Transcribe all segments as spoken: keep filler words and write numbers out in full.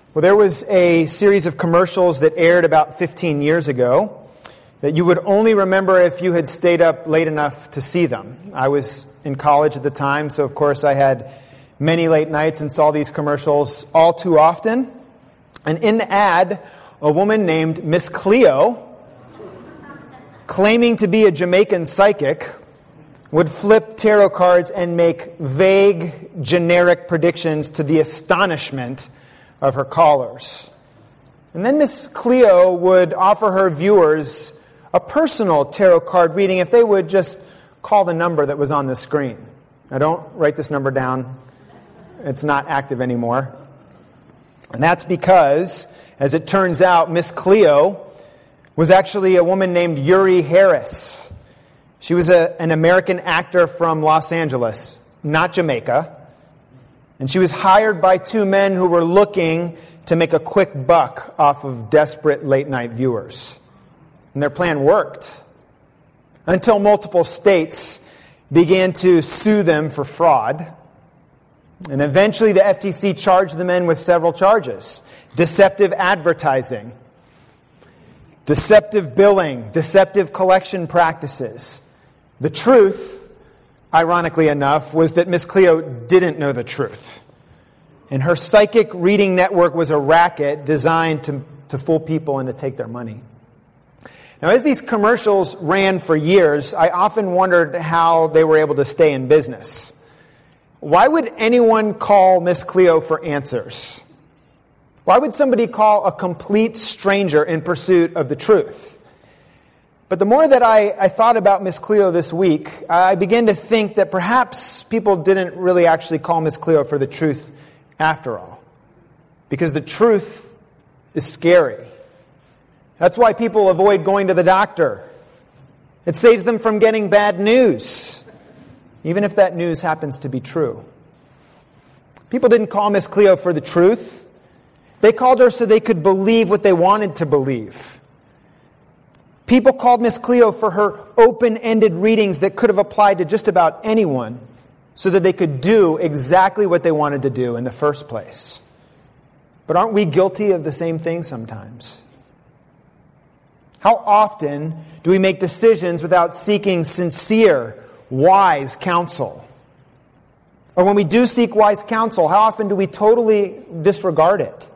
Well, there was a series of commercials that aired about fifteen years ago that you would only remember if you had stayed up late enough to see them. I was in college at the time, so of course I had many late nights and saw these commercials all too often. And in the ad, a woman named Miss Cleo, claiming to be a Jamaican psychic, would flip tarot cards and make vague, generic predictions to the astonishment of her callers. And then Miss Cleo would offer her viewers a personal tarot card reading if they would just call the number that was on the screen. Now don't write this number down. It's not active anymore. And that's because, as it turns out, Miss Cleo was actually a woman named Uri Harris. She was a, an American actor from Los Angeles, not Jamaica. And she was hired by two men who were looking to make a quick buck off of desperate late-night viewers. And their plan worked until multiple states began to sue them for fraud. And eventually the F T C charged the men with several charges: deceptive advertising, deceptive billing, deceptive collection practices. The truth, ironically enough, was that Miss Cleo didn't know the truth. And her psychic reading network was a racket designed to, to fool people and to take their money. Now, as these commercials ran for years, I often wondered how they were able to stay in business. Why would anyone call Miss Cleo for answers? Why would somebody call a complete stranger in pursuit of the truth? But the more that I, I thought about Miss Cleo this week, I began to think that perhaps people didn't really actually call Miss Cleo for the truth after all. Because the truth is scary. That's why people avoid going to the doctor. It saves them from getting bad news, even if that news happens to be true. People didn't call Miss Cleo for the truth. They called her so they could believe what they wanted to believe. People called Miss Cleo for her open-ended readings that could have applied to just about anyone so that they could do exactly what they wanted to do in the first place. But aren't we guilty of the same thing sometimes? How often do we make decisions without seeking sincere, wise counsel? Or when we do seek wise counsel, how often do we totally disregard it?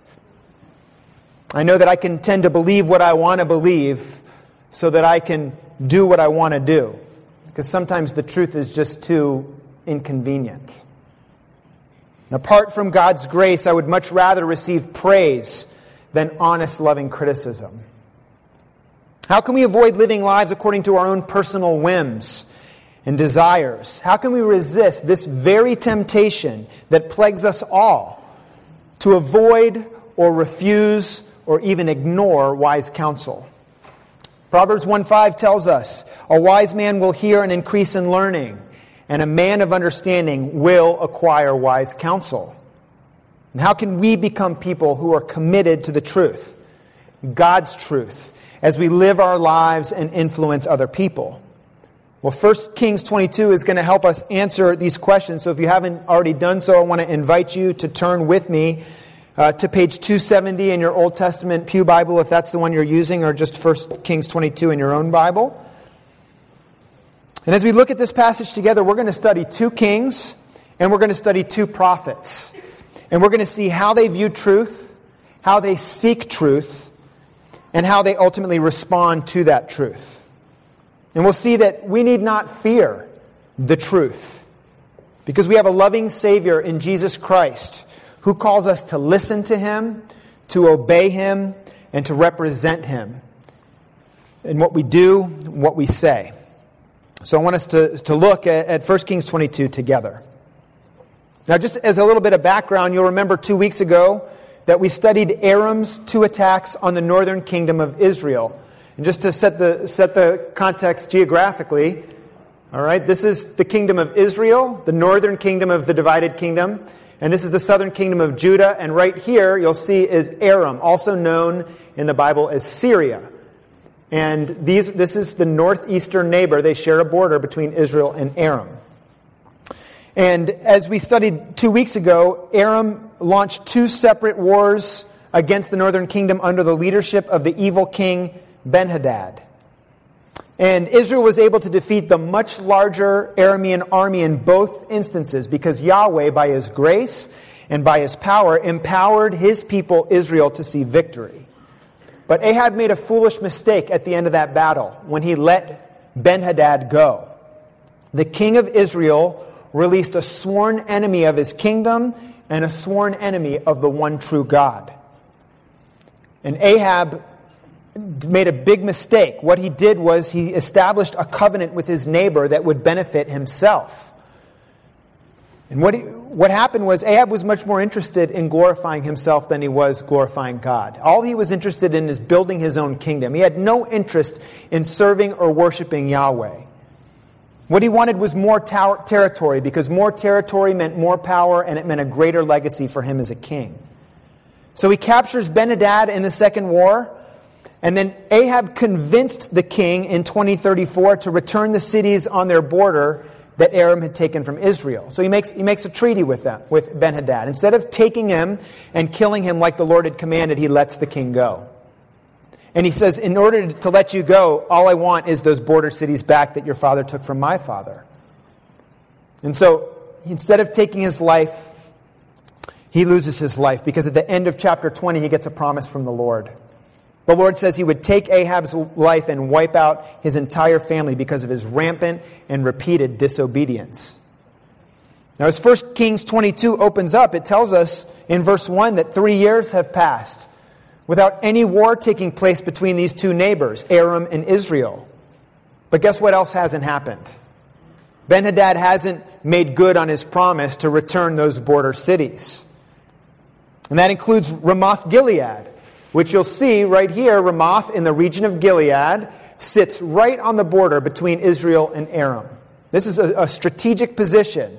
I know that I can tend to believe what I want to believe so that I can do what I want to do. Because sometimes the truth is just too inconvenient. And apart from God's grace, I would much rather receive praise than honest, loving criticism. How can we avoid living lives according to our own personal whims and desires? How can we resist this very temptation that plagues us all to avoid or refuse or even ignore wise counsel? Proverbs one five tells us, "A wise man will hear and increase in learning, and a man of understanding will acquire wise counsel." And how can we become people who are committed to the truth, God's truth, as we live our lives and influence other people? Well, First Kings twenty-two is going to help us answer these questions. So if you haven't already done so, I want to invite you to turn with me uh, to page two seventy in your Old Testament Pew Bible, if that's the one you're using, or just First Kings twenty-two in your own Bible. And as we look at this passage together, we're going to study two kings and we're going to study two prophets. And we're going to see how they view truth, how they seek truth, and how they ultimately respond to that truth. And we'll see that we need not fear the truth, because we have a loving Savior in Jesus Christ who calls us to listen to Him, to obey Him, and to represent Him in what we do, what we say. So I want us to, to look at, at First Kings twenty-two together. Now, just as a little bit of background, you'll remember two weeks ago that we studied Aram's two attacks on the northern kingdom of Israel. And just to set the set the context geographically, all right, this is the kingdom of Israel, the northern kingdom of the divided kingdom, and this is the southern kingdom of Judah. And right here, you'll see, is Aram, also known in the Bible as Syria. And these this is the northeastern neighbor. They share a border between Israel and Aram. And as we studied two weeks ago, Aram launched two separate wars against the northern kingdom under the leadership of the evil king Ben-Hadad. And Israel was able to defeat the much larger Aramean army in both instances because Yahweh, by His grace and by His power, empowered His people Israel to see victory. But Ahab made a foolish mistake at the end of that battle when he let Ben-Hadad go. The king of Israel released a sworn enemy of his kingdom and a sworn enemy of the one true God. And Ahab made a big mistake. What he did was he established a covenant with his neighbor that would benefit himself. And what he, what happened was Ahab was much more interested in glorifying himself than he was glorifying God. All he was interested in is building his own kingdom. He had no interest in serving or worshiping Yahweh. What he wanted was more ter- territory because more territory meant more power and it meant a greater legacy for him as a king. So he captures Ben-Hadad in the second war, and then Ahab convinced the king in twenty thirty-four to return the cities on their border that Aram had taken from Israel. So he makes, he makes a treaty with them, with Ben-Hadad. Instead of taking him and killing him like the Lord had commanded, he lets the king go. And he says, in order to let you go, all I want is those border cities back that your father took from my father. And so, instead of taking his life, he loses his life because at the end of chapter twenty, he gets a promise from the Lord. The Lord says He would take Ahab's life and wipe out his entire family because of his rampant and repeated disobedience. Now, as First Kings twenty-two opens up, it tells us in verse one that three years have passed without any war taking place between these two neighbors, Aram and Israel. But guess what else hasn't happened? Ben-Hadad hasn't made good on his promise to return those border cities. And that includes Ramoth-Gilead, which you'll see right here. Ramoth in the region of Gilead sits right on the border between Israel and Aram. This is a, a strategic position.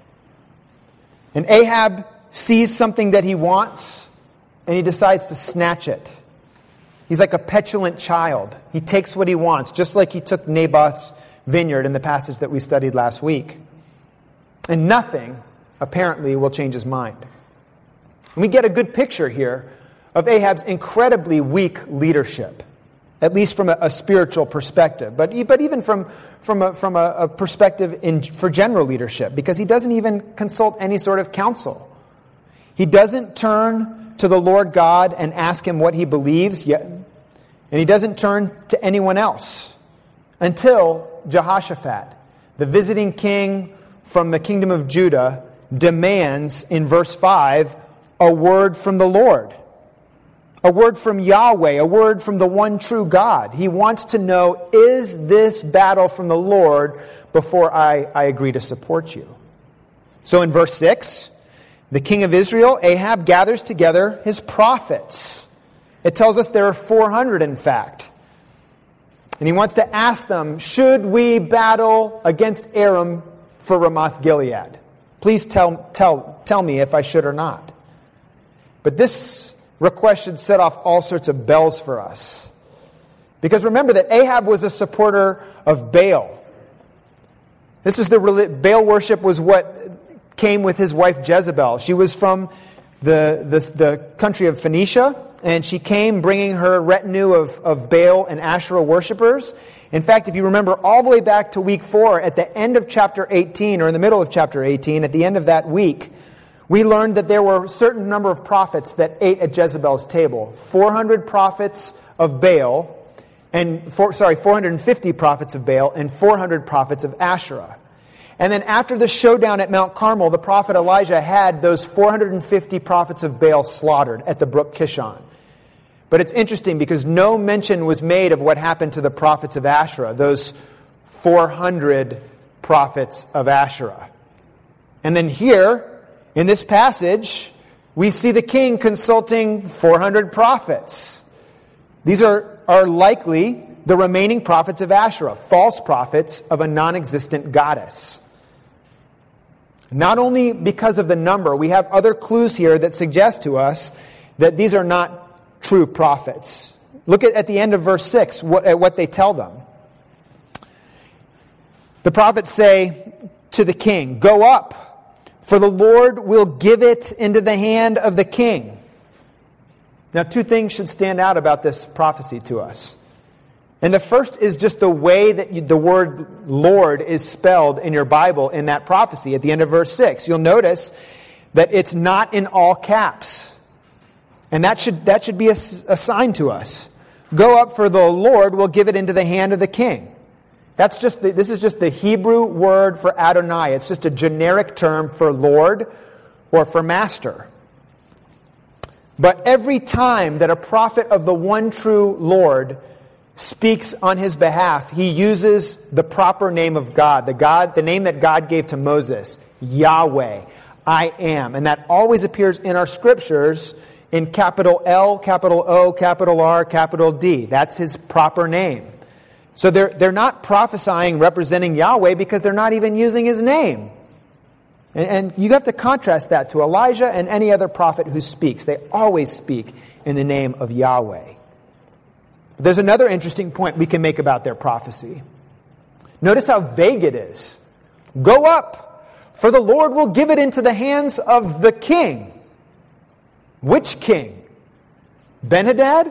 And Ahab sees something that he wants, and he decides to snatch it. He's like a petulant child. He takes what he wants, just like he took Naboth's vineyard in the passage that we studied last week. And nothing, apparently, will change his mind. And we get a good picture here of Ahab's incredibly weak leadership, at least from a, a spiritual perspective, but, but even from, from, a, from a, a perspective in, for general leadership, because he doesn't even consult any sort of counsel. He doesn't turn to the Lord God and ask Him what he believes, yet, and he doesn't turn to anyone else until Jehoshaphat, the visiting king from the kingdom of Judah, demands in verse five a word from the Lord. A word from Yahweh, a word from the one true God. He wants to know, is this battle from the Lord before I, I agree to support you? So in verse six, the king of Israel, Ahab, gathers together his prophets. It tells us there are four hundred, in fact. And he wants to ask them, should we battle against Aram for Ramoth-Gilead? Please tell, tell, tell me if I should or not. But this request should set off all sorts of bells for us. Because remember that Ahab was a supporter of Baal. This was the Baal worship was what came with his wife Jezebel. She was from the, the, the country of Phoenicia, and she came bringing her retinue of, of Baal and Asherah worshipers. In fact, if you remember all the way back to week four, at the end of chapter eighteen, or in the middle of chapter eighteen, at the end of that week, we learned that there were a certain number of prophets that ate at Jezebel's table. four hundred prophets of Baal, and four, sorry, four hundred fifty prophets of Baal, and four hundred prophets of Asherah. And then after the showdown at Mount Carmel, the prophet Elijah had those four hundred fifty prophets of Baal slaughtered at the brook Kishon. But it's interesting because no mention was made of what happened to the prophets of Asherah, those four hundred prophets of Asherah. And then here, in this passage, we see the king consulting four hundred prophets. These are, are likely the remaining prophets of Asherah, false prophets of a non-existent goddess. Not only because of the number, we have other clues here that suggest to us that these are not true prophets. Look at, at the end of verse six, what, at what they tell them. The prophets say to the king, "Go up, For the Lord will give it into the hand of the king. Now, two things should stand out about this prophecy to us. And the first is just the way that you, the word Lord is spelled in your Bible in that prophecy at the end of verse six. You'll notice that it's not in all caps. And that should, that should be a, a sign to us. Go up, for the Lord will give it into the hand of the king. That's just the, this is just the Hebrew word for Adonai. It's just a generic term for Lord or for master. But every time that a prophet of the one true Lord speaks on his behalf, he uses the proper name of God, the God, the name that God gave to Moses, Yahweh, I am. And that always appears in our scriptures in capital L, capital O, capital R, capital D. That's his proper name. So they're, they're not prophesying representing Yahweh because they're not even using his name. And, and you have to contrast that to Elijah and any other prophet who speaks. They always speak in the name of Yahweh. But there's another interesting point we can make about their prophecy. Notice how vague it is. Go up, for the Lord will give it into the hands of the king. Which king? Ben-Hadad?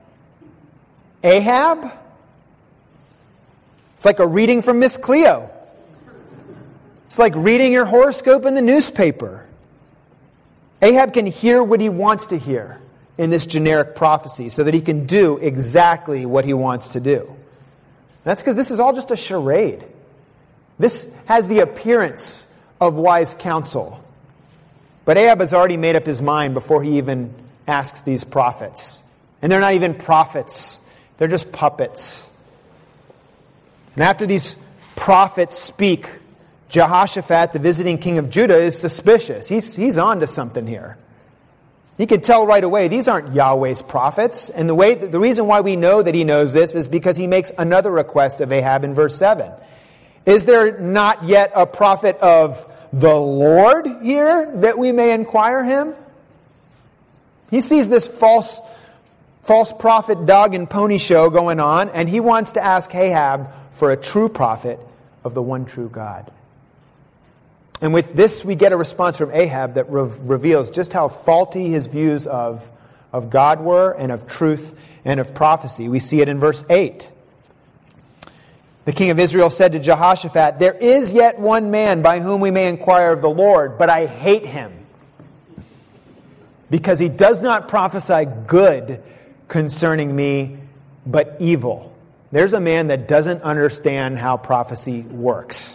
Ahab? It's like a reading from Miss Cleo. It's like reading your horoscope in the newspaper. Ahab can hear what he wants to hear in this generic prophecy so that he can do exactly what he wants to do. That's because this is all just a charade. This has the appearance of wise counsel. But Ahab has already made up his mind before he even asks these prophets. And they're not even prophets. They're just puppets. And after these prophets speak, Jehoshaphat, the visiting king of Judah, is suspicious. He's, he's on to something here. He can tell right away, these aren't Yahweh's prophets. And the way, the reason why we know that he knows this is because he makes another request of Ahab in verse seven. Is there not yet a prophet of the Lord here that we may inquire him? He sees this false, false prophet dog and pony show going on, and he wants to ask Ahab for a true prophet of the one true God. And with this, we get a response from Ahab that re- reveals just how faulty his views of, of God were, and of truth, and of prophecy. We see it in verse eight. The king of Israel said to Jehoshaphat, "There is yet one man by whom we may inquire of the Lord, but I hate him, because he does not prophesy good concerning me, but evil." There's a man that doesn't understand how prophecy works.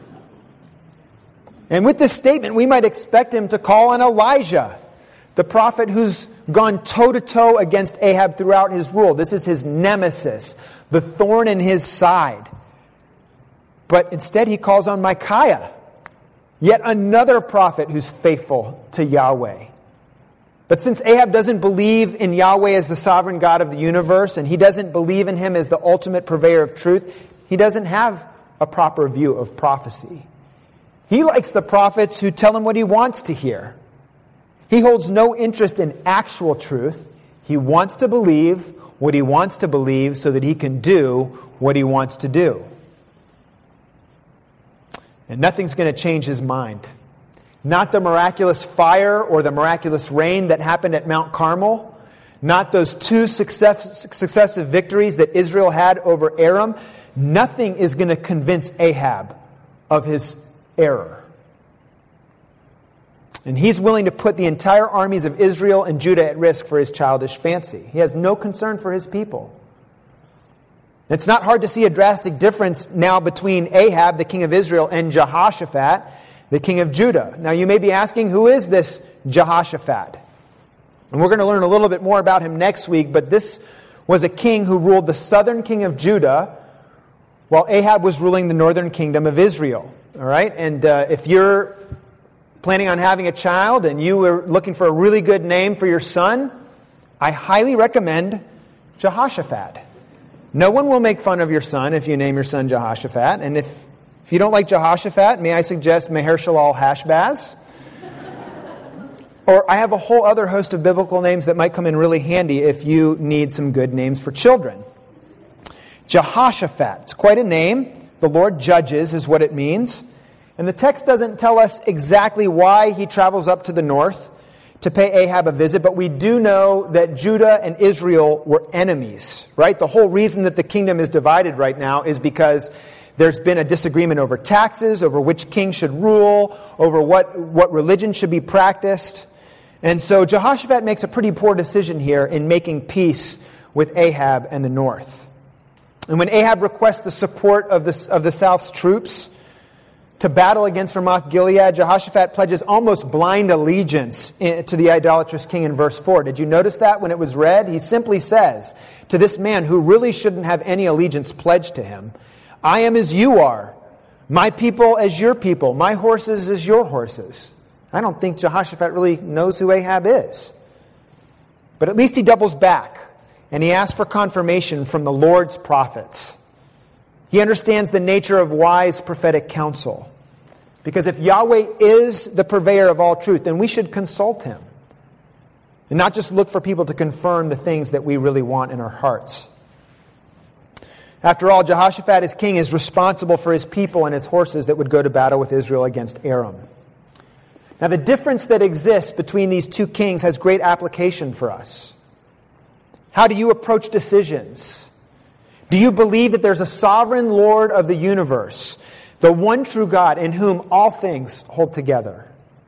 And with this statement, we might expect him to call on Elijah, the prophet who's gone toe-to-toe against Ahab throughout his rule. This is his nemesis, the thorn in his side. But instead he calls on Micaiah, yet another prophet who's faithful to Yahweh. But since Ahab doesn't believe in Yahweh as the sovereign God of the universe, and he doesn't believe in him as the ultimate purveyor of truth, he doesn't have a proper view of prophecy. He likes the prophets who tell him what he wants to hear. He holds no interest in actual truth. He wants to believe what he wants to believe so that he can do what he wants to do. And nothing's going to change his mind. Not the miraculous fire or the miraculous rain that happened at Mount Carmel. Not those two success, successive victories that Israel had over Aram. Nothing is going to convince Ahab of his error. And he's willing to put the entire armies of Israel and Judah at risk for his childish fancy. He has no concern for his people. It's not hard to see a drastic difference now between Ahab, the king of Israel, and Jehoshaphat, the king of Judah. Now you may be asking, who is this Jehoshaphat? And we're going to learn a little bit more about him next week, but this was a king who ruled the southern king of Judah while Ahab was ruling the northern kingdom of Israel. All right? And uh, if you're planning on having a child and you were looking for a really good name for your son, I highly recommend Jehoshaphat. No one will make fun of your son if you name your son Jehoshaphat. And if, if you don't like Jehoshaphat, may I suggest Maher-shalal-Hash-Baz? Or I have a whole other host of biblical names that might come in really handy if you need some good names for children. Jehoshaphat, it's quite a name. The Lord judges is what it means. And the text doesn't tell us exactly why he travels up to the north to pay Ahab a visit, but we do know that Judah and Israel were enemies, right? The whole reason that the kingdom is divided right now is because there's been a disagreement over taxes, over which king should rule, over what, what religion should be practiced. And so Jehoshaphat makes a pretty poor decision here in making peace with Ahab and the north. And when Ahab requests the support of the, of the south's troops to battle against Ramoth-Gilead, Jehoshaphat pledges almost blind allegiance to the idolatrous king in verse four. Did you notice that when it was read? He simply says to this man who really shouldn't have any allegiance pledged to him, I am as you are, my people as your people, my horses as your horses. I don't think Jehoshaphat really knows who Ahab is. But at least he doubles back and he asks for confirmation from the Lord's prophets. He understands the nature of wise prophetic counsel. Because if Yahweh is the purveyor of all truth, then we should consult him. And not just look for people to confirm the things that we really want in our hearts. After all, Jehoshaphat as king is responsible for his people and his horses that would go to battle with Israel against Aram. Now the difference that exists between these two kings has great application for us. How do you approach decisions? Do you believe that there's a sovereign Lord of the universe, the one true God in whom all things hold together?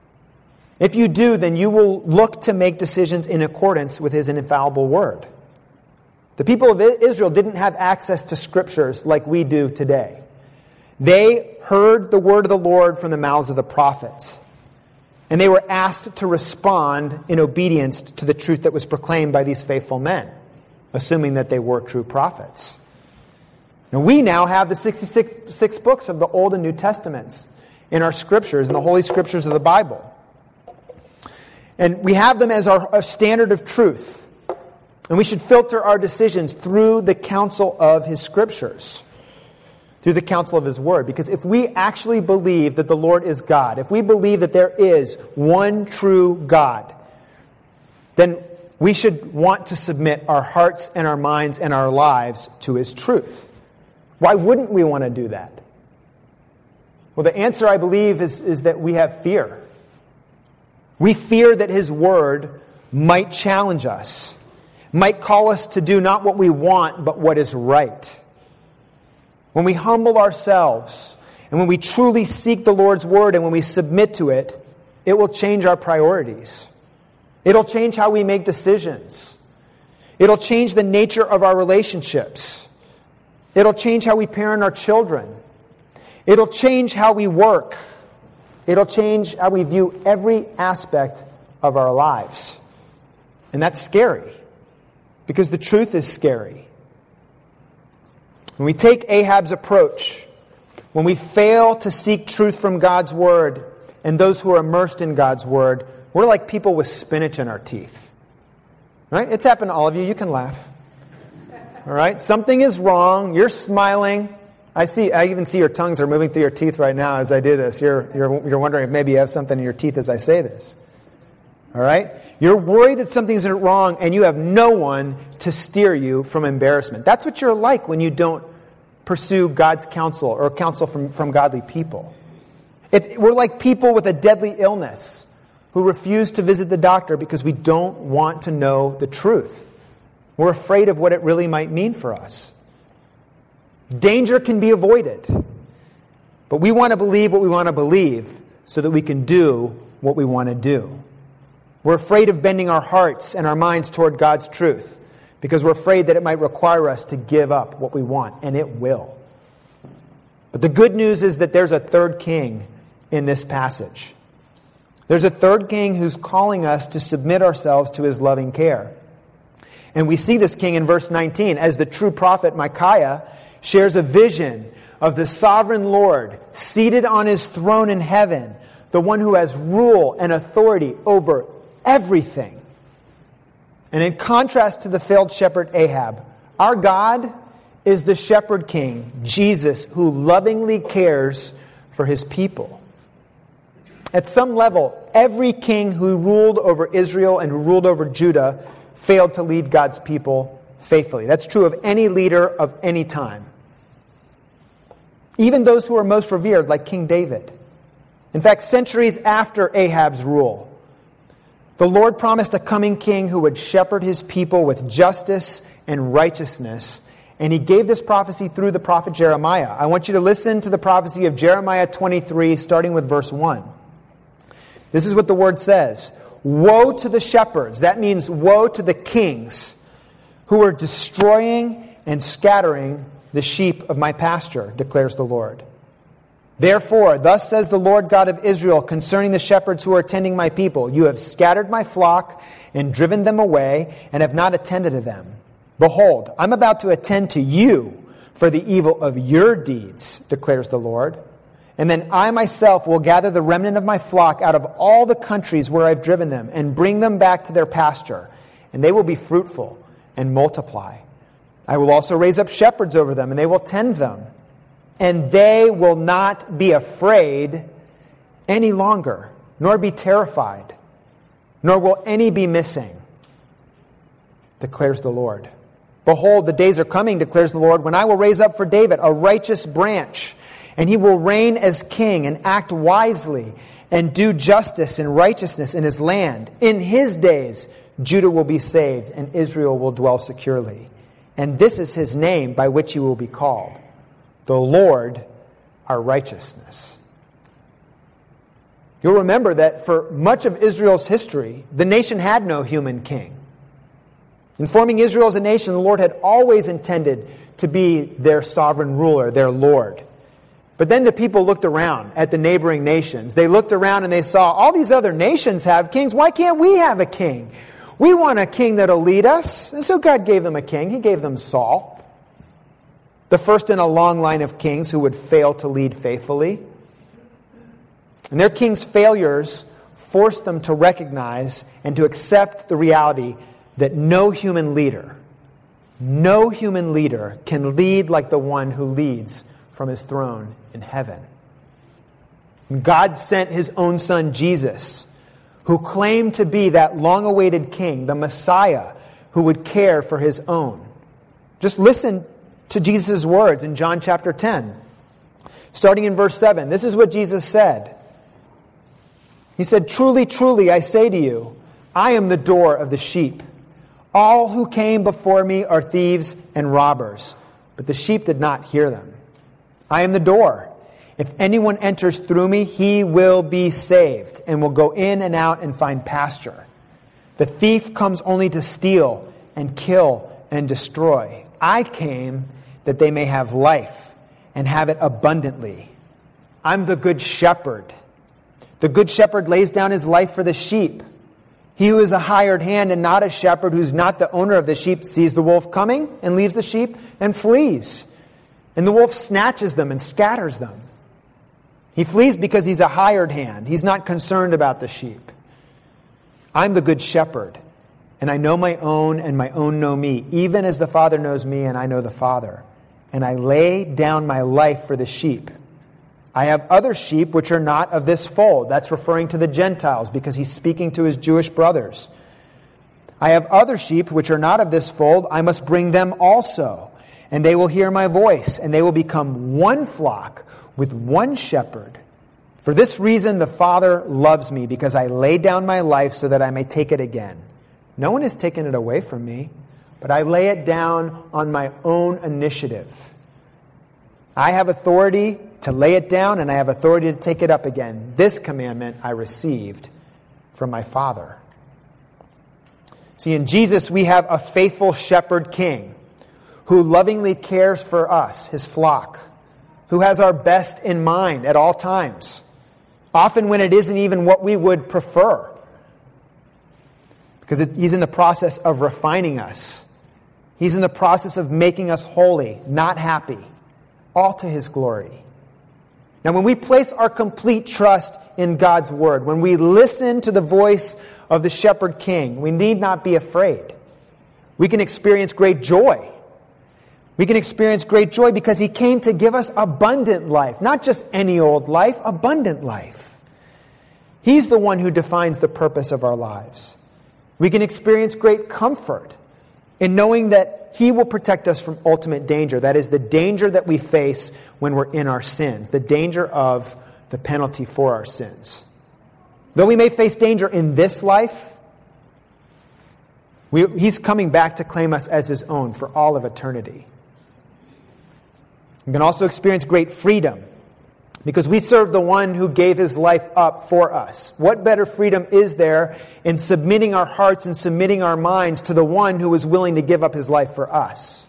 If you do, then you will look to make decisions in accordance with his infallible word. The people of Israel didn't have access to scriptures like we do today. They heard the word of the Lord from the mouths of the prophets. And they were asked to respond in obedience to the truth that was proclaimed by these faithful men, assuming that they were true prophets. Now we now have the sixty-six books of the Old and New Testaments in our scriptures, in the Holy Scriptures of the Bible. And we have them as our, our standard of truth. And we should filter our decisions through the counsel of his scriptures, through the counsel of his word. Because if we actually believe that the Lord is God, if we believe that there is one true God, then we should want to submit our hearts and our minds and our lives to his truth. Why wouldn't we want to do that? Well, the answer, I believe, is, is that we have fear. We fear that his word might challenge us, might call us to do not what we want, but what is right. When we humble ourselves, and when we truly seek the Lord's word, and when we submit to it, it will change our priorities. It'll change how we make decisions. It'll change the nature of our relationships. It'll change how we parent our children. It'll change how we work. It'll change how we view every aspect of our lives. And that's scary, because the truth is scary. When we take Ahab's approach, when we fail to seek truth from God's word and those who are immersed in God's word, we're like people with spinach in our teeth. Right? It's happened to all of you. You can laugh. All right? Something is wrong. You're smiling. I see. I even see your tongues are moving through your teeth right now as I do this. You're, you're, you're wondering if maybe you have something in your teeth as I say this. All right? You're worried that something's wrong and you have no one to steer you from embarrassment. That's what you're like when you don't pursue God's counsel or counsel from, from godly people. It, we're like people with a deadly illness who refuse to visit the doctor because we don't want to know the truth. We're afraid of what it really might mean for us. Danger can be avoided, but we want to believe what we want to believe so that we can do what we want to do. We're afraid of bending our hearts and our minds toward God's truth because we're afraid that it might require us to give up what we want, and it will. But the good news is that there's a third king in this passage. There's a third king who's calling us to submit ourselves to his loving care. And we see this king in verse nineteen as the true prophet Micaiah shares a vision of the sovereign Lord seated on his throne in heaven, the one who has rule and authority over everything. And in contrast to the failed shepherd Ahab, our God is the shepherd king, Jesus, who lovingly cares for his people. At some level, every king who ruled over Israel and who ruled over Judah failed to lead God's people faithfully. That's true of any leader of any time. Even those who are most revered, like King David. In fact, centuries after Ahab's rule, the Lord promised a coming king who would shepherd his people with justice and righteousness. And he gave this prophecy through the prophet Jeremiah. I want you to listen to the prophecy of Jeremiah twenty-three, starting with verse one. This is what the word says. Woe to the shepherds, that means woe to the kings, who are destroying and scattering the sheep of my pasture, declares the Lord. Therefore, thus says the Lord God of Israel concerning the shepherds who are tending my people, you have scattered my flock and driven them away and have not attended to them. Behold, I'm about to attend to you for the evil of your deeds, declares the Lord. And then I myself will gather the remnant of my flock out of all the countries where I've driven them and bring them back to their pasture, and they will be fruitful and multiply. I will also raise up shepherds over them, and they will tend them. And they will not be afraid any longer, nor be terrified, nor will any be missing, declares the Lord. Behold, the days are coming, declares the Lord, when I will raise up for David a righteous branch, and he will reign as king and act wisely and do justice and righteousness in his land. In his days, Judah will be saved, and Israel will dwell securely. And this is his name by which he will be called, the Lord, our righteousness. You'll remember that for much of Israel's history, the nation had no human king. In forming Israel as a nation, the Lord had always intended to be their sovereign ruler, their Lord. But then the people looked around at the neighboring nations. They looked around and they saw all these other nations have kings. Why can't we have a king? We want a king that'll lead us. And so God gave them a king. He gave them Saul, the first in a long line of kings who would fail to lead faithfully. And their king's failures forced them to recognize and to accept the reality that no human leader, no human leader can lead like the one who leads from his throne in heaven. And God sent his own son, Jesus, who claimed to be that long-awaited king, the Messiah, who would care for his own. Just listen to Jesus' words in John chapter ten. Starting in verse seven, this is what Jesus said. He said, "Truly, truly, I say to you, I am the door of the sheep. All who came before me are thieves and robbers, but the sheep did not hear them. I am the door. If anyone enters through me, he will be saved and will go in and out and find pasture. The thief comes only to steal and kill and destroy. I came that they may have life and have it abundantly. I'm the good shepherd. The good shepherd lays down his life for the sheep. He who is a hired hand and not a shepherd, who's not the owner of the sheep, sees the wolf coming and leaves the sheep and flees. And the wolf snatches them and scatters them. He flees because he's a hired hand. He's not concerned about the sheep. I'm the good shepherd, and I know my own, and my own know me, even as the Father knows me, and I know the Father. And I lay down my life for the sheep. I have other sheep which are not of this fold." That's referring to the Gentiles, because he's speaking to his Jewish brothers. "I have other sheep which are not of this fold. I must bring them also, and they will hear my voice, and they will become one flock with one shepherd. For this reason the Father loves me, because I lay down my life so that I may take it again. No one has taken it away from me, but I lay it down on my own initiative. I have authority to lay it down, and I have authority to take it up again. This commandment I received from my Father." See, in Jesus we have a faithful shepherd king who lovingly cares for us, his flock, who has our best in mind at all times, often when it isn't even what we would prefer, because it, he's in the process of refining us. He's in the process of making us holy, not happy, all to his glory. Now, when we place our complete trust in God's word, when we listen to the voice of the shepherd king, we need not be afraid. We can experience great joy. We can experience great joy because he came to give us abundant life, not just any old life, abundant life. He's the one who defines the purpose of our lives. We can experience great comfort in knowing that he will protect us from ultimate danger. That is the danger that we face when we're in our sins, the danger of the penalty for our sins. Though we may face danger in this life, we, He's coming back to claim us as His own for all of eternity. We can also experience great freedom because we serve the one who gave His life up for us. What better freedom is there in submitting our hearts and submitting our minds to the one who was willing to give up His life for us?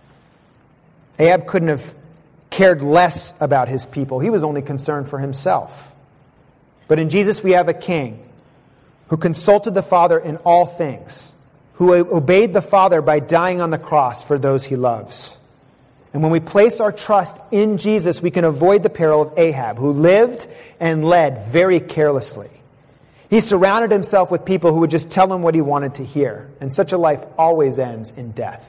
Ahab couldn't have cared less about his people. He was only concerned for himself. But in Jesus we have a king who consulted the Father in all things, who obeyed the Father by dying on the cross for those He loves. And when we place our trust in Jesus, we can avoid the peril of Ahab, who lived and led very carelessly. He surrounded himself with people who would just tell him what he wanted to hear. And such a life always ends in death.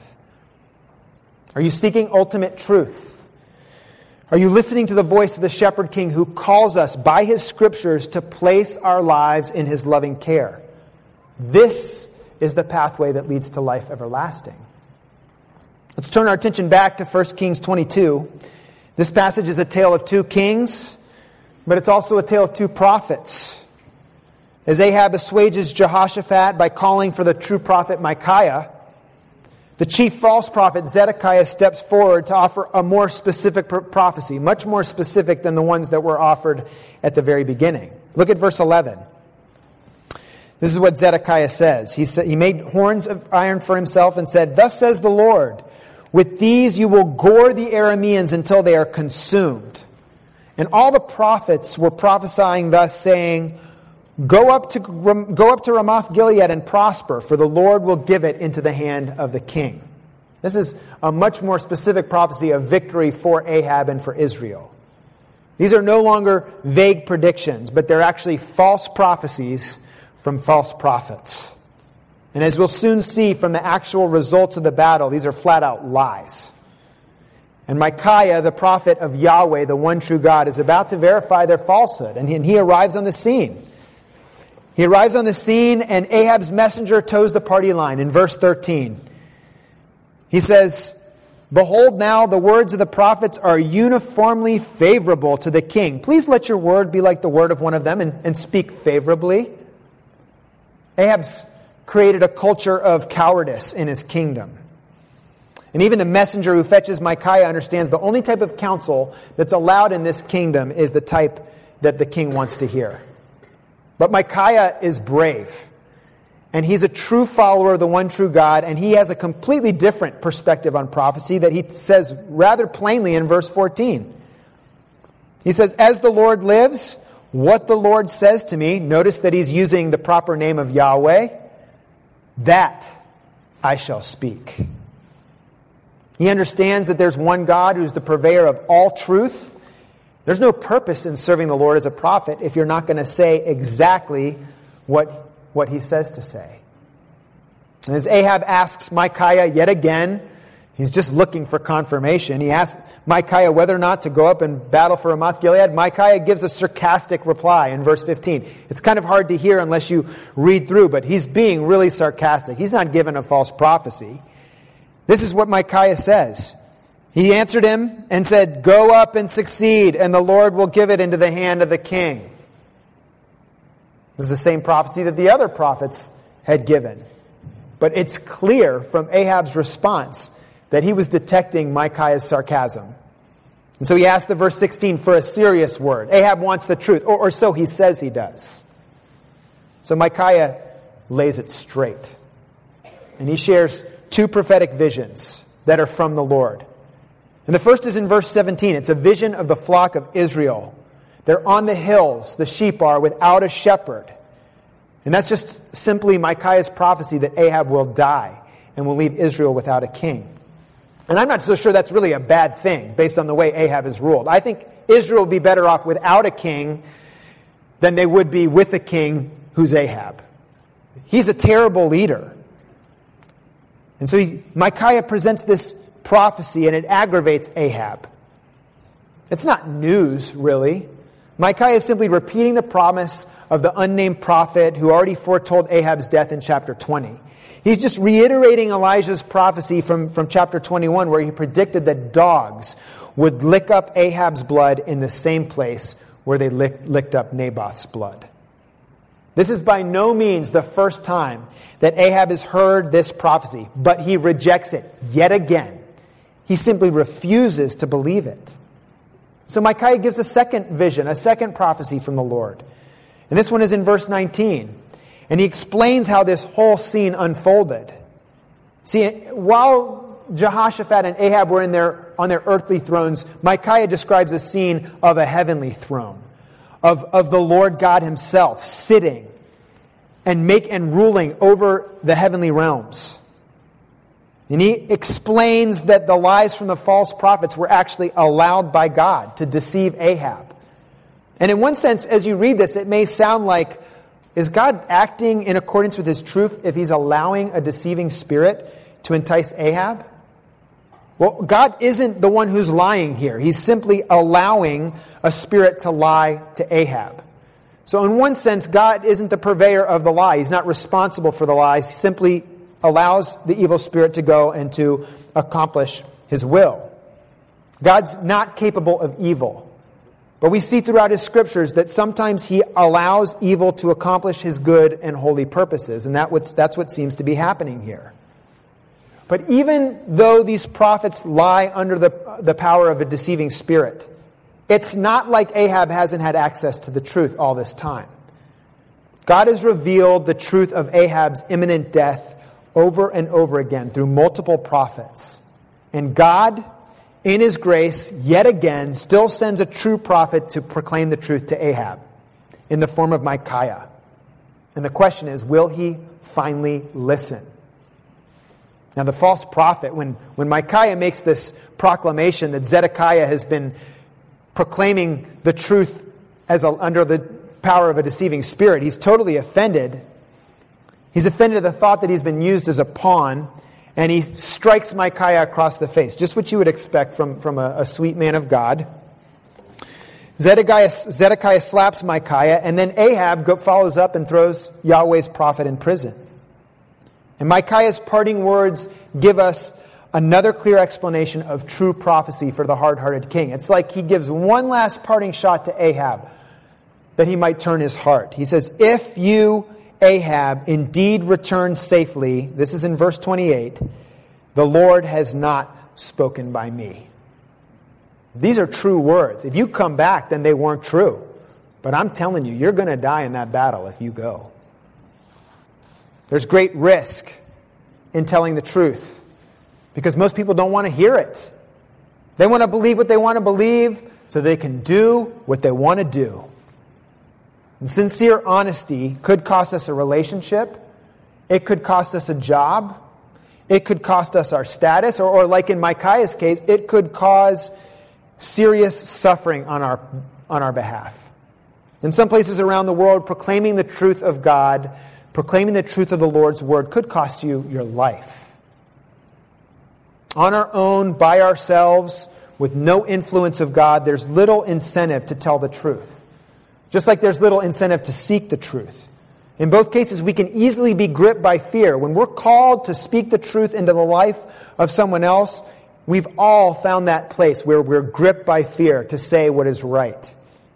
Are you seeking ultimate truth? Are you listening to the voice of the Shepherd King who calls us by His Scriptures to place our lives in His loving care? This is the pathway that leads to life everlasting. Let's turn our attention back to First Kings twenty-two. This passage is a tale of two kings, but it's also a tale of two prophets. As Ahab assuages Jehoshaphat by calling for the true prophet Micaiah, the chief false prophet Zedekiah steps forward to offer a more specific prophecy, much more specific than the ones that were offered at the very beginning. Look at verse eleven. This is what Zedekiah says. He said, he made horns of iron for himself and said, "Thus says the Lord, with these you will gore the Arameans until they are consumed." And all the prophets were prophesying thus, saying, Go up to go up to Ramoth Gilead and prosper, for the Lord will give it into the hand of the king. This is a much more specific prophecy of victory for Ahab and for Israel. These are no longer vague predictions, but they're actually false prophecies from false prophets. And as we'll soon see from the actual results of the battle, these are flat out lies. And Micaiah, the prophet of Yahweh, the one true God, is about to verify their falsehood, and he, and he arrives on the scene. He arrives on the scene, and Ahab's messenger toes the party line in verse thirteen. He says, "Behold now, the words of the prophets are uniformly favorable to the king. Please let your word be like the word of one of them and, and speak favorably." Ahab's created a culture of cowardice in his kingdom. And even the messenger who fetches Micaiah understands the only type of counsel that's allowed in this kingdom is the type that the king wants to hear. But Micaiah is brave, and he's a true follower of the one true God, and he has a completely different perspective on prophecy that he says rather plainly in verse fourteen. He says, "As the Lord lives, what the Lord says to me," notice that he's using the proper name of Yahweh, "that I shall speak." He understands that there's one God who's the purveyor of all truth. There's no purpose in serving the Lord as a prophet if you're not going to say exactly what, what he says to say. And as Ahab asks Micaiah yet again, he's just looking for confirmation. He asks Micaiah whether or not to go up and battle for Ramoth Gilead. Micaiah gives a sarcastic reply in verse fifteen. It's kind of hard to hear unless you read through, but he's being really sarcastic. He's not given a false prophecy. This is what Micaiah says. He answered him and said, "Go up and succeed, and the Lord will give it into the hand of the king." This is the same prophecy that the other prophets had given. But it's clear from Ahab's response that he was detecting Micaiah's sarcasm. And so he asked the verse sixteen for a serious word. Ahab wants the truth, or, or so he says he does. So Micaiah lays it straight. And he shares two prophetic visions that are from the Lord. And the first is in verse seventeen. It's a vision of the flock of Israel. They're on the hills, the sheep are, without a shepherd. And that's just simply Micaiah's prophecy that Ahab will die and will leave Israel without a king. And I'm not so sure that's really a bad thing based on the way Ahab is ruled. I think Israel would be better off without a king than they would be with a king who's Ahab. He's a terrible leader. And so he, Micaiah presents this prophecy, and it aggravates Ahab. It's not news, really. Micaiah is simply repeating the promise of the unnamed prophet who already foretold Ahab's death in chapter twenty. He's just reiterating Elijah's prophecy from, from chapter twenty-one, where he predicted that dogs would lick up Ahab's blood in the same place where they licked, licked up Naboth's blood. This is by no means the first time that Ahab has heard this prophecy, but he rejects it yet again. He simply refuses to believe it. So Micaiah gives a second vision, a second prophecy from the Lord. And this one is in verse nineteen. And he explains how this whole scene unfolded. See, while Jehoshaphat and Ahab were in their, on their earthly thrones, Micaiah describes a scene of a heavenly throne, of, of the Lord God himself sitting and make and ruling over the heavenly realms. And he explains that the lies from the false prophets were actually allowed by God to deceive Ahab. And in one sense, as you read this, it may sound like, is God acting in accordance with his truth if he's allowing a deceiving spirit to entice Ahab? Well, God isn't the one who's lying here. He's simply allowing a spirit to lie to Ahab. So in one sense, God isn't the purveyor of the lie. He's not responsible for the lies. He simply allows the evil spirit to go and to accomplish his will. God's not capable of evil. But we see throughout his scriptures that sometimes he allows evil to accomplish his good and holy purposes. And that what's, that's what seems to be happening here. But even though these prophets lie under the, the power of a deceiving spirit, it's not like Ahab hasn't had access to the truth all this time. God has revealed the truth of Ahab's imminent death over and over again through multiple prophets. And God, in his grace, yet again, still sends a true prophet to proclaim the truth to Ahab in the form of Micaiah. And the question is, will he finally listen? Now, the false prophet, when, when Micaiah makes this proclamation that Zedekiah has been proclaiming the truth as a, under the power of a deceiving spirit, he's totally offended. He's offended at the thought that he's been used as a pawn. And he strikes Micaiah across the face, just what you would expect from, from a, a sweet man of God. Zedekiah, Zedekiah slaps Micaiah, and then Ahab go, follows up and throws Yahweh's prophet in prison. And Micaiah's parting words give us another clear explanation of true prophecy for the hard-hearted king. It's like he gives one last parting shot to Ahab that he might turn his heart. He says, if you, Ahab, indeed return safely, this is in verse twenty-eight, the Lord has not spoken by me. These are true words. If you come back, then they weren't true. But I'm telling you, you're going to die in that battle if you go. There's great risk in telling the truth because most people don't want to hear it. They want to believe what they want to believe so they can do what they want to do. And sincere honesty could cost us a relationship. It could cost us a job. It could cost us our status. Or, or like in Micaiah's case, it could cause serious suffering on our, on our behalf. In some places around the world, proclaiming the truth of God, proclaiming the truth of the Lord's word could cost you your life. On our own, by ourselves, with no influence of God, there's little incentive to tell the truth. Just like there's little incentive to seek the truth. In both cases, we can easily be gripped by fear. When we're called to speak the truth into the life of someone else, we've all found that place where we're gripped by fear to say what is right.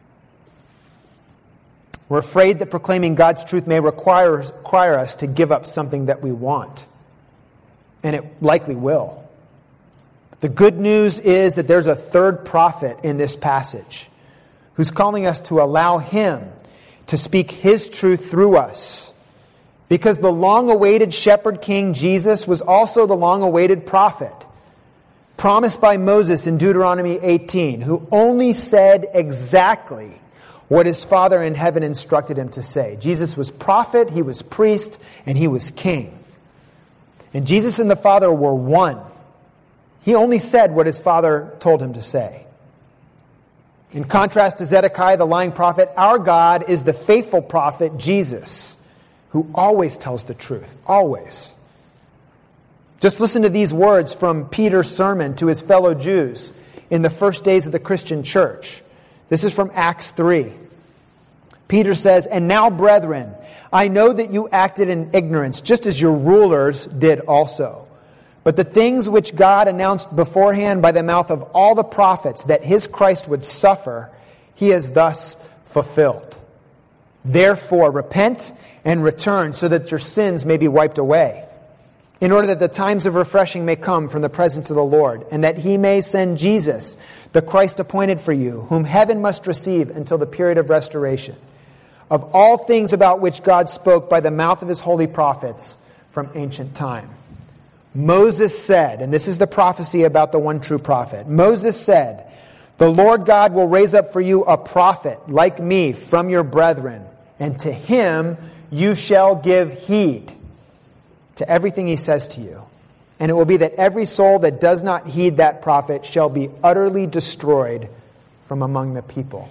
We're afraid that proclaiming God's truth may require, require us to give up something that we want. And it likely will. The good news is that there's a third prophet in this passage who's calling us to allow him to speak his truth through us. Because the long-awaited shepherd king Jesus was also the long-awaited prophet, promised by Moses in Deuteronomy eighteen, who only said exactly what his Father in heaven instructed him to say. Jesus was prophet, he was priest, and he was king. And Jesus and the Father were one. He only said what his Father told him to say. In contrast to Zedekiah, the lying prophet, our God is the faithful prophet, Jesus, who always tells the truth. Always. Just listen to these words from Peter's sermon to his fellow Jews in the first days of the Christian church. This is from Acts three. Peter says, "And now, brethren, I know that you acted in ignorance, just as your rulers did also. But the things which God announced beforehand by the mouth of all the prophets that his Christ would suffer, he has thus fulfilled. Therefore, repent and return so that your sins may be wiped away, in order that the times of refreshing may come from the presence of the Lord, and that he may send Jesus, the Christ appointed for you, whom heaven must receive until the period of restoration, of all things about which God spoke by the mouth of his holy prophets from ancient time. Moses said, and this is the prophecy about the one true prophet, Moses said, the Lord God will raise up for you a prophet like me from your brethren, and to him you shall give heed to everything he says to you. And it will be that every soul that does not heed that prophet shall be utterly destroyed from among the people.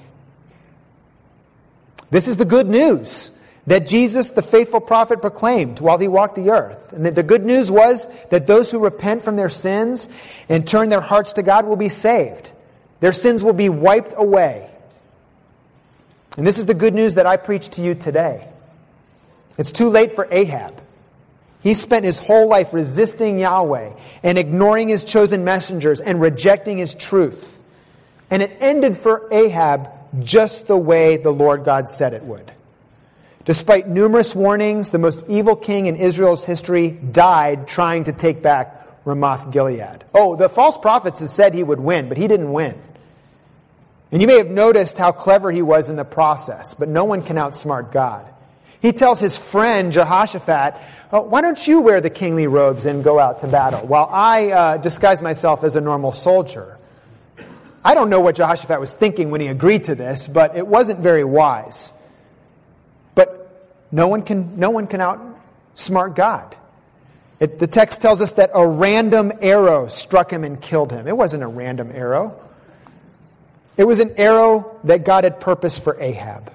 This is the good news that Jesus, the faithful prophet, proclaimed while he walked the earth. And the good news was that those who repent from their sins and turn their hearts to God will be saved. Their sins will be wiped away. And this is the good news that I preach to you today. It's too late for Ahab. He spent his whole life resisting Yahweh and ignoring his chosen messengers and rejecting his truth. And it ended for Ahab just the way the Lord God said it would. Despite numerous warnings, the most evil king in Israel's history died trying to take back Ramoth Gilead. Oh, the false prophets had said he would win, but he didn't win. And you may have noticed how clever he was in the process, but no one can outsmart God. He tells his friend Jehoshaphat, oh, why don't you wear the kingly robes and go out to battle while I uh, disguise myself as a normal soldier? I don't know what Jehoshaphat was thinking when he agreed to this, but it wasn't very wise. But no one can, no one can outsmart God. It, the text tells us that a random arrow struck him and killed him. It wasn't a random arrow. It was an arrow that God had purposed for Ahab.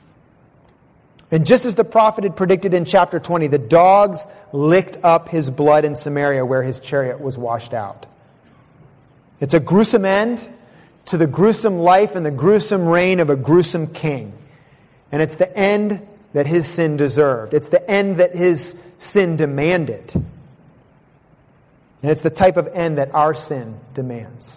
And just as the prophet had predicted in chapter twenty, the dogs licked up his blood in Samaria where his chariot was washed out. It's a gruesome end to the gruesome life and the gruesome reign of a gruesome king. And it's the end that his sin deserved. It's the end that his sin demanded. And it's the type of end that our sin demands.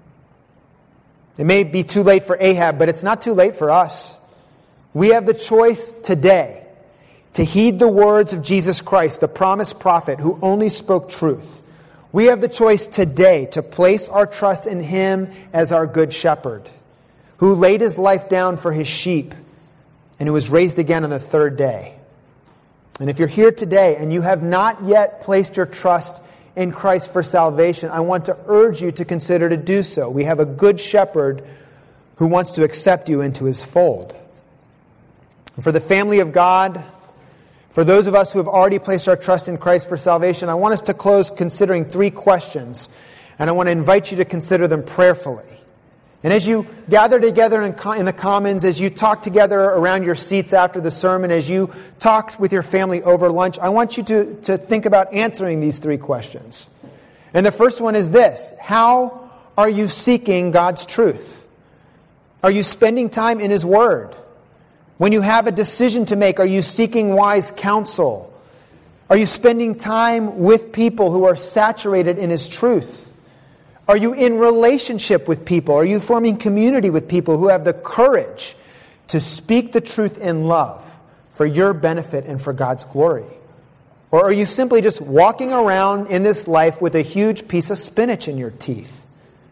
It may be too late for Ahab, but it's not too late for us. We have the choice today to heed the words of Jesus Christ, the promised prophet who only spoke truth. We have the choice today to place our trust in him as our good shepherd, who laid his life down for his sheep and who was raised again on the third day. And if you're here today and you have not yet placed your trust in Christ for salvation, I want to urge you to consider to do so. We have a good shepherd who wants to accept you into his fold. For the family of God, for those of us who have already placed our trust in Christ for salvation, I want us to close considering three questions, and I want to invite you to consider them prayerfully. And as you gather together in the Commons, as you talk together around your seats after the sermon, as you talk with your family over lunch, I want you to, to think about answering these three questions. And the first one is this: how are you seeking God's truth? Are you spending time in his word? When you have a decision to make, are you seeking wise counsel? Are you spending time with people who are saturated in his truth? Are you in relationship with people? Are you forming community with people who have the courage to speak the truth in love for your benefit and for God's glory? Or are you simply just walking around in this life with a huge piece of spinach in your teeth?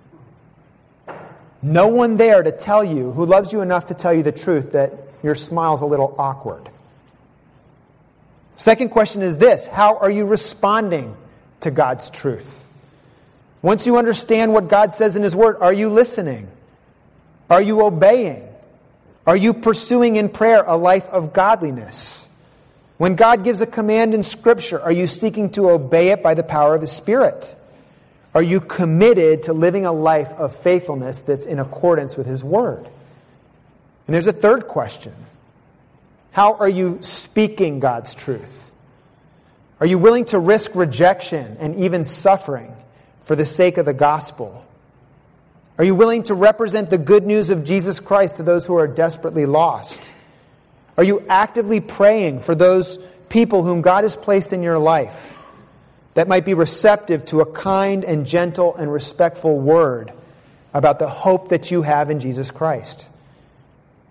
No one there to tell you, who loves you enough to tell you the truth, that your smile's a little awkward. Second question is this: how are you responding to God's truth? Once you understand what God says in his word, are you listening? Are you obeying? Are you pursuing in prayer a life of godliness? When God gives a command in Scripture, are you seeking to obey it by the power of his Spirit? Are you committed to living a life of faithfulness that's in accordance with his word? And there's a third question. How are you speaking God's truth? Are you willing to risk rejection and even suffering for the sake of the gospel? Are you willing to represent the good news of Jesus Christ to those who are desperately lost? Are you actively praying for those people whom God has placed in your life that might be receptive to a kind and gentle and respectful word about the hope that you have in Jesus Christ?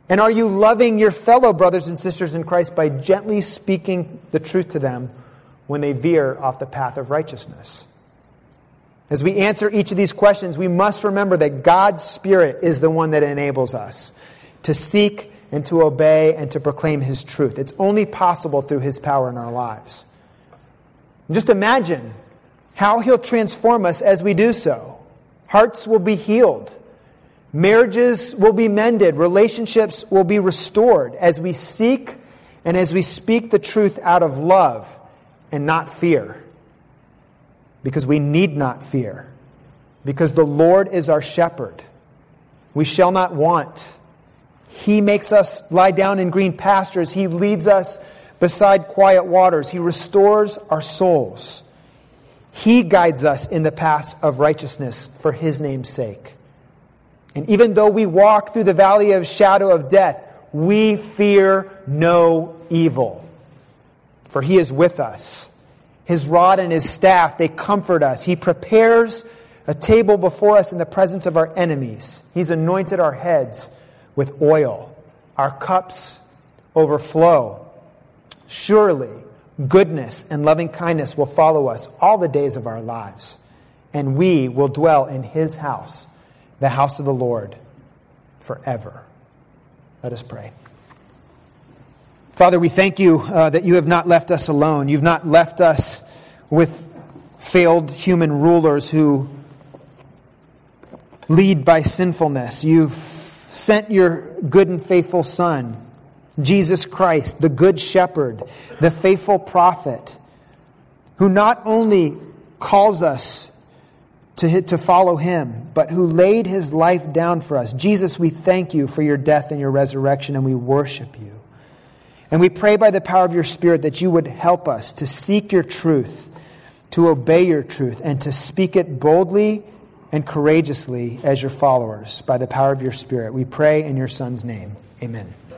And are you loving your fellow brothers and sisters in Christ by gently speaking the truth to them when they veer off the path of righteousness? As we answer each of these questions, we must remember that God's Spirit is the one that enables us to seek and to obey and to proclaim His truth. It's only possible through His power in our lives. Just imagine how He'll transform us as we do so. Hearts will be healed. Marriages will be mended. Relationships will be restored as we seek and as we speak the truth out of love and not fear. Because we need not fear. Because the Lord is our shepherd. We shall not want. He makes us lie down in green pastures. He leads us beside quiet waters. He restores our souls. He guides us in the paths of righteousness for His name's sake. And even though we walk through the valley of shadow of death, we fear no evil. For He is with us. His rod and His staff, they comfort us. He prepares a table before us in the presence of our enemies. He's anointed our heads with oil. Our cups overflow. Surely, goodness and loving kindness will follow us all the days of our lives. And we will dwell in His house, the house of the Lord, forever. Let us pray. Father, we thank You uh, that You have not left us alone. You've not left us with failed human rulers who lead by sinfulness. You've sent Your good and faithful Son, Jesus Christ, the Good Shepherd, the faithful prophet, who not only calls us to, to follow Him, but who laid His life down for us. Jesus, we thank You for Your death and Your resurrection, and we worship You. And we pray by the power of Your Spirit that You would help us to seek Your truth, to obey Your truth, and to speak it boldly and courageously as Your followers by the power of Your Spirit. We pray in Your Son's name. Amen.